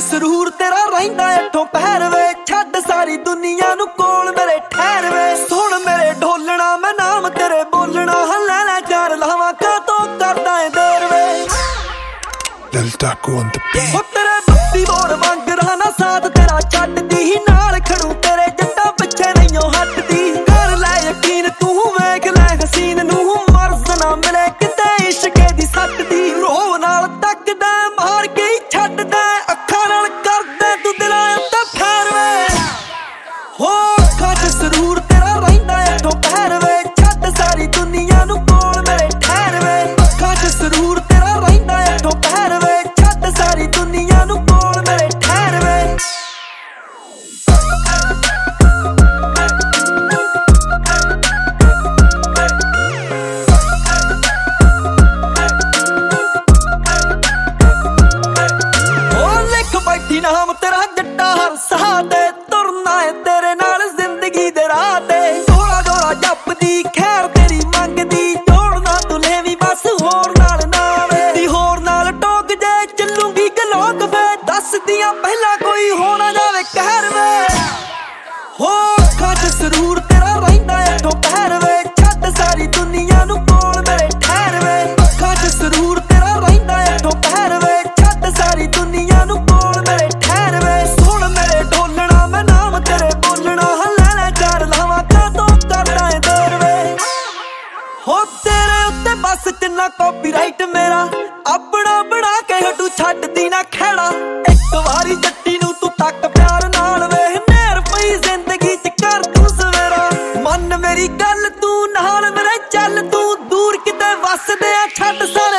ਸਰੂਰ ਤੇਰਾ ਰਹਿੰਦਾ ਇੱਥੋਂ ਪਹਿਰ ਵੇ ਛੱਡ ਸਾਰੀ ਦੁਨੀਆ ਨੂੰ ਕੋਲ ਮੇਰੇ ਠਹਿਰ ਵੇ ਸੁਣ ਮੇਰੇ ਢੋਲਣਾ ਮੈਂ ਨਾਮ ਤੇਰੇ ਬੋਲਣਾ ਹੱਲੇ ਲੈ ਚਾਰ ਲਾਵਾਂ ਕਾਤੋਂ ਕਰਦਾ ਏ ਦੇਰ ਵੇ Lil Taco on the beat ਹੋ ਤੇਰੇ ਬੱਤੀ ਮੋਰ ਮੰਗ ਰਹਾ ਨਾ ਸਾਥ ਤੇਰਾ ਛੱਡਦੀ ਹੀ ਨਾਲ ਖੜੂ ਤੇਰੇ ਜੱਟਾਂ ਪਿੱਛੇ ਨਹੀਂਓ ਹੱਟਦੀ ਕਰ ਲੈ ਯਕੀਨ ਤੂੰ ਵੇਖ ਲੈ ਹਸੀਨ ਨੂੰ ਮਰਜ਼ ਨਾ ਮਿਲੇ ਕਿਤੇ ਇਸ਼ਕੇ ਦੀ ਸੱਟ ਦੀ ਰੋਹ ਨਾਲ ਤੱਕਦਾ ਮਾਰ ਕੇ ਹੀ ਛੱਡਦਾ ਅੱਖਾਂ ਨਾਲ ਕਰਦਾ ਤੂੰ ਦਿਲਾਂ ਉੱਤੇ ਫੈਰ ਵੇ ਹੋ ਅੱਖਾਂ 'ਚ ਸਰੂਰ ਤੇਰਾ ਰਹਿੰਦਾ ਇੱਥੋਂ ਪਹਿਰ ਵੇ ਛੱਡ ਸਾਰੀ ਦੁਨੀਆ ਨੂੰ ਕੋਲ ਮੇਰੇ ਠਹਿਰ ਵੇ ਅੱਖਾਂ 'ਚ ਸਰੂਰ ਤੇਰਾ ਰਹਿੰਦਾ ਇੱਥੋਂ ਪਹਿਰ ਵੇ ਛੱਡ ਸਾਰੀ ਦੁਨੀਆ ਨੂੰ ਕੋਲ ਮੇਰੇ ਠਹਿਰ ਵੇ ਬੈਠੀ ਨਾਮ ਤੇਰਾ ਜੱਟਾ ਹਰ ਸਾਹ ਤੇ ਤੁਰਨਾ ਏ ਤੇਰੇ ਨਾਲ ਜ਼ਿੰਦਗੀ ਦੇ ਰਾਹ ਤੇ ਢੋਲਾ ਢੋਲਾ ਜੱਪਦੀ ਖੈਰ ਤੇਰੀ ਮੰਗਦੀ ਜੋੜਨਾ ਤੂੰ ਲੈਵੀਂ ਬਸ ਹੋਰ ਨਾਲ ਨਾ ਵੇ ਹੋਰ ਨਾਲ ਟੋਕ ਜੇ ਚੱਲੂਗੀ ਗਲੋਕ ਵੇ ਦੱਸਦੀਆਂ ਪਹਿਲਾਂ ਕੋਈ ਹੋ ਨਾ ਜਾਵੇ ਕਹਿਰ ਵੇ ਹੋ ਅੱਖਾਂ 'ਚ ਸਰੂਰ ਤੇਰਾ ਰਹਿੰਦਾ ਇੱਥੋਂ ਪਹਿਰ ਵੇ ਛੱਡ ਸਾਰੀ ਦੁਨੀਆ ਨੂੰ ਕੋਲ ਮੇਰੇ ਠਹਿਰ ਵੇ ਅੱਖਾਂ 'ਚ ਸਰੂਰ ਤੇਰਾ ਰਹਿੰਦਾ ਇੱਥੋਂ ਪਹਿਰ ਵੇ ਛੱਡ ਸਾਰੀ ਦੁਨੀਆ ਨੂੰ ਕੋਲ ਮੇਰੇ ਠਹਿਰ ਵੇ ਸੁਣ ਮੇਰੇ ਢੋਲਣਾ ਮੈਂ ਨਾਮ ਤੇਰੇ ਬੋਲਣਾ ਹੱਲੇ ਲੈ ਚਾਰ ਲਾਵਾਂ ਕਾਤੋਂ ਕਰਦਾ ਏ ਦੇਰ ਵੇ ਹੋ ਤੇਰੇ ਉੱਤੇ ਬਸ ਜਿੰਨਾ ਕਾਪੀਰਾਈਟ ਮੇਰਾ ਆਪਣਾ ਬਣਾ ਕੇ ਹਟੂ ਛੱਡਦੀ ਨਾ ਖਹਿੜਾ ਇੱਕ ਵਾਰੀ ਜੱਟੀ ਨੂੰ ਤੂੰ ਤੱਕ ਪਿਆਰ ਨਾਲ ਵੇਖ ਨਹਿਰ ਪਈ ਜ਼ਿੰਦਗੀ 'ਚ ਕਰ ਤੂੰ ਸਵੇਰਾ ਮੰਨ ਮੇਰੀ ਗੱਲ ਤੂੰ ਨਾਲ ਮੇਰੇ ਚੱਲ ਤੂੰ ਦੂਰ ਕਿਤੇ ਵੱਸਦੇ ਆ ਛੱਡ ਸਾਰੇ